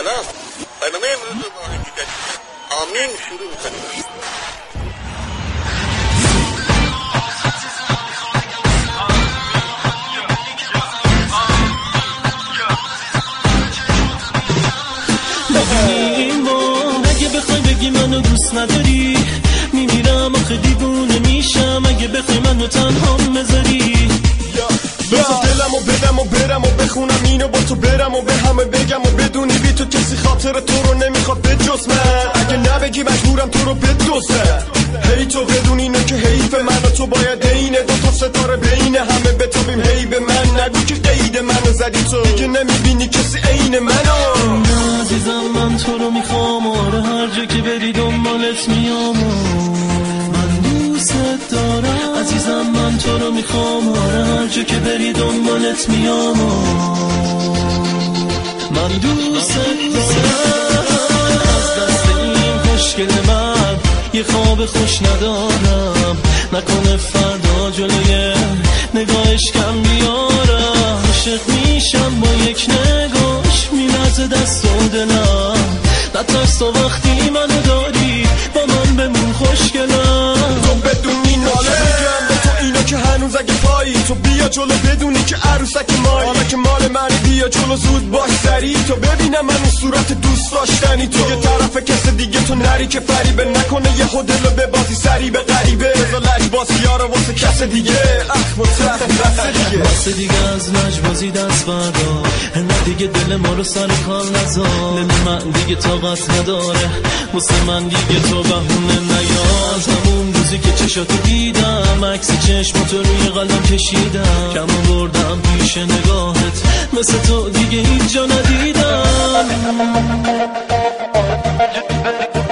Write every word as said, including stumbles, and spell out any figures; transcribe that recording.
سلام. برنامه امروز رو با آهنگ آمین شروع کنیم. ببین ما اگه بخوای بگی منو دوست نداری میمیرم آخه دیوونه میشم اگه بخوای منو تنها بذاری بذار دلمو بدم و برم و بخونم اینو با تو برم و به همه بگم و بدونی بی تو کسی خاطر تو رو نمیخواد به جز من اگه نبگی مجبورم تو رو بدوزم هی تو بدون اینو که حیف من و تو باید اینه دو تا ستاره بین همه بتابیم هی به من نگو که قید منو زدی تو دیگه نمیبینی کسی عین منو نه عزیزم من تو رو میخوام آره هر جا که بری دنبالت میام من دوست دارم عزیزم من تو رو میخوام آره هر جا که بری دنبالت میام من دوست دارم از دست این خوشگل من یه خواب خوش ندارم نکنه فردا جلوی نگاهش کم بیارم عاشق میشم با یک نگاش میلرزه دست و دلم نترس تو وقتی منو داری با من بمون خوشگلم تو بدونی ناله میگم به تو اینو که هنوز اگه پایی تو بیا جلو بدونی که عروسک مایی حالا که مال من بیا جلو زود باش سری تو ببینم من اون صورت دوست داشتنی تو یه طرف کس دیگه تو نری که فریبه نکنه یه خودلو به بازی سری به غریبه بذار لجبازی یارو واسه کس دیگه اخ مترخ دست دیگه دست دیگه از لجبازی دست بردار نه دیگه دل ما رو سر کار نذار دل من دیگه طاقت نداره واسه من دیگه تو بهونه نیار همون روزی که چشاتو دیدم عکس چشماتو روی قلبم کشیدم کم بردم پیش نگاهت مثل تو دیگه هیچ جا ندیدم